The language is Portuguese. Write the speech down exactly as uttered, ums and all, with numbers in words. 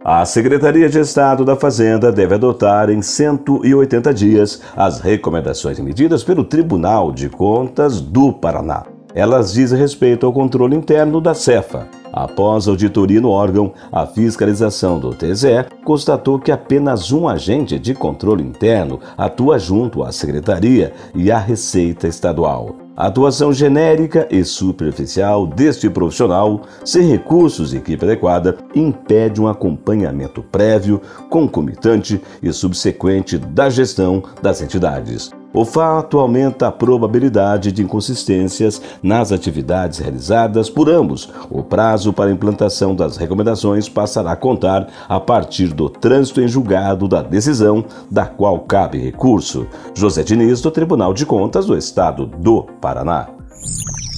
A Secretaria de Estado da Fazenda deve adotar em cento e oitenta dias as recomendações emitidas pelo Tribunal de Contas do Paraná. Elas dizem respeito ao controle interno da Cefa. Após auditoria no órgão, a fiscalização do T S E constatou que apenas um agente de controle interno atua junto à Secretaria e à Receita Estadual. A atuação genérica e superficial deste profissional, sem recursos e equipe adequada, impede um acompanhamento prévio, concomitante e subsequente da gestão das entidades. O fato aumenta a probabilidade de inconsistências nas atividades realizadas por ambos. O prazo para a implantação das recomendações passará a contar a partir do trânsito em julgado da decisão, da qual cabe recurso. José Diniz, do Tribunal de Contas do Estado do Paraná.